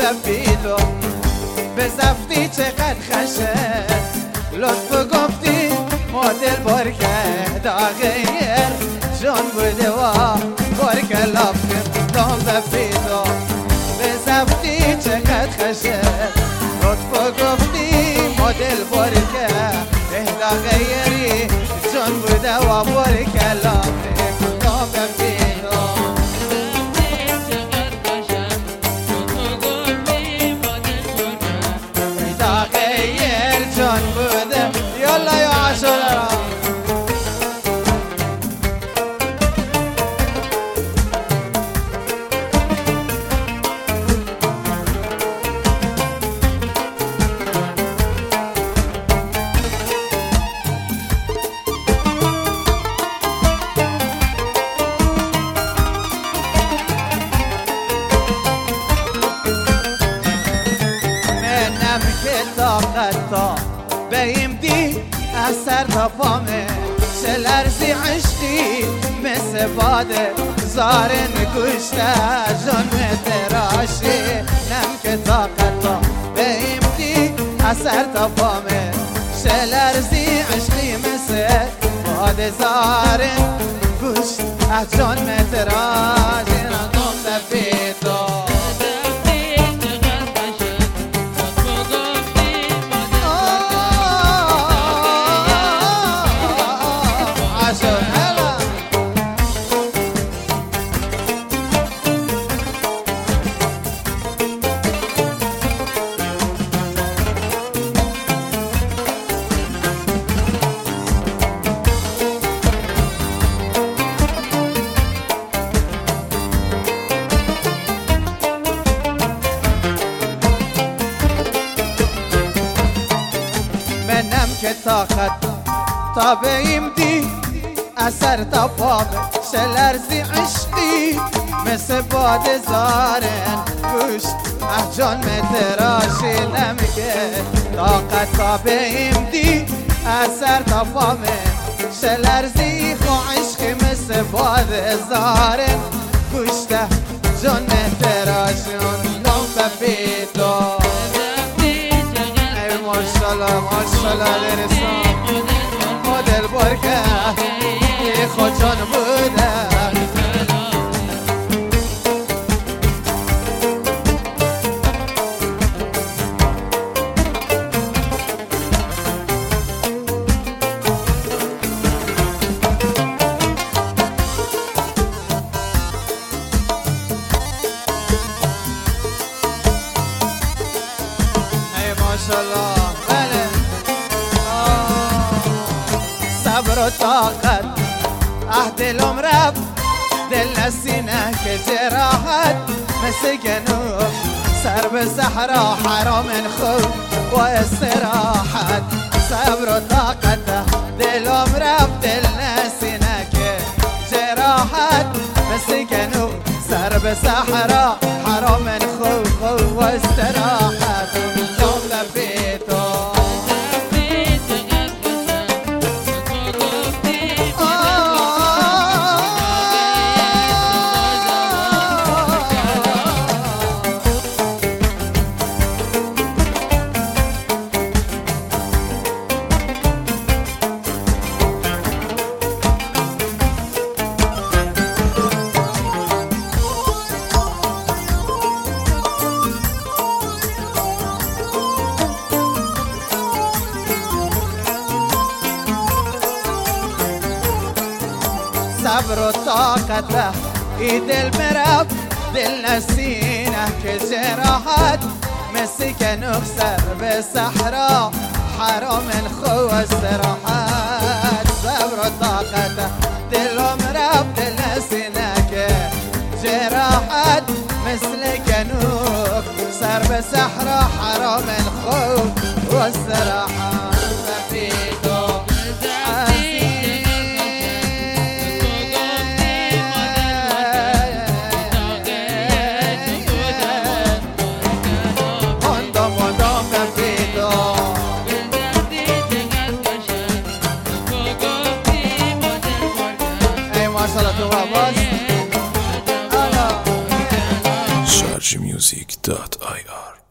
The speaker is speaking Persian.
ببیدو بزفتی چقدر خشه لطف گفتی مدل برکه داغیر جان بوده و برکه لفظم ببیدو بزفتی چقدر خشه لطف گفتی مدل برکه داغیری جان بوده و برکه لفظم ببیدو جان بوده یالا یا عاشورا منم که طاقتا بیم دی اثر تفامه سلرزی عشقی مثل باده زارن گوشته جان متراشی نم که طاقتا بیم دی اثر تفامه سلرزی عشقی مثل باده زارن گوشته جان متراشی نم بفیدو منم که طاقت تا بیم دی اثر تفامه شلرزی عشقی مثل باد زارن گوشت جان متراشی نمگه طاقت تا بیم دی اثر تفامه شلرزی خو عشقی مثل باد زارن گوشت جان متراشی نم بفیدو ماشالله ماشالله درستان مدل برکه خود جان بوده ماشالله صبر و طاقت دلم رفت دل نسینه که جراحت مثل گنوب سر به صحرا حرام خوب و استراحت صبر و طاقت دلم رفت دل نسینه که جراحت مثل گنوب سر به صحرا حرام خوب و استراحت جمله بیتو صبر و طاقته ای دل مرب دل نسینه که جراحت مثل که نخسر به صحرا حرام خو استراحت صبر و طاقته دل مرب دل نسینه که جراحت مثل که نخسر به صحرا حرام خو استراحت بفیدو Sharjah Music. music.ir